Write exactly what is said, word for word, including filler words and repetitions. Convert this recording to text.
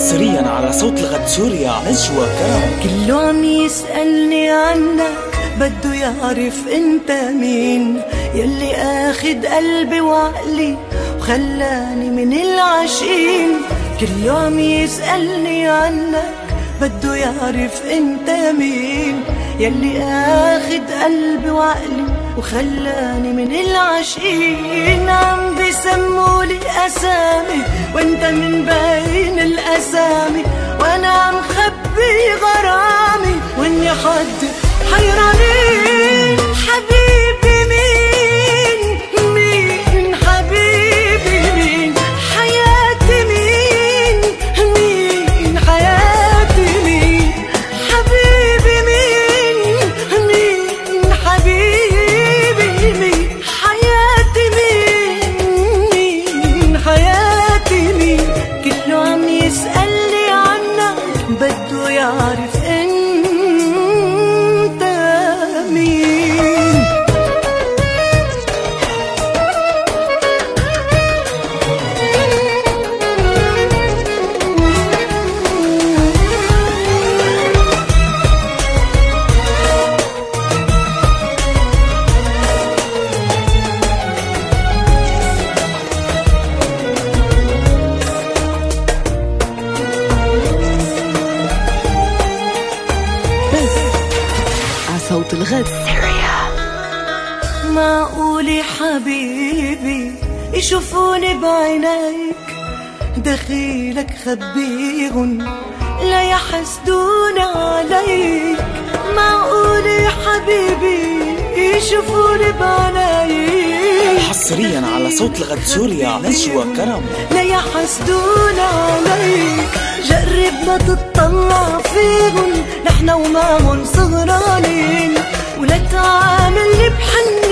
حصريا على صوت الغد سوريا نجوى كرم. كله عم يسألني عنك بده يعرف انت مين، يلي اخد قلبي وعقلي وخلاني من العاشقين. كله عم يسألني عنك بده يعرف انت مين، يلي اخد قلبي وعقلي وخلاني من العاشقين. عم بيسمولي اسامي وانت من بين الاسامي، وانا عم خبي غرامي واني حد حيرانين. حبيبي مين مين حبيبي مين، حياتي مين مين حياتي مين. حبيبي مين مين حبيبي مين، حياتي مين مين حياتي مين. كله عم يسألني عنك بده يعرف انت صوت الغد. معقول حبيبي يشوفوني بعينيك دخيلك خبيهم لا يحسدون عليك. معقول حبيبي يشوفوني بعينيك حصريا على صوت الغد سوريا نجوى كرم لا يحسدون عليك. جرب ما تطلع فيهم، نحن ومعهم سهرانين، ولا تعاملني بحن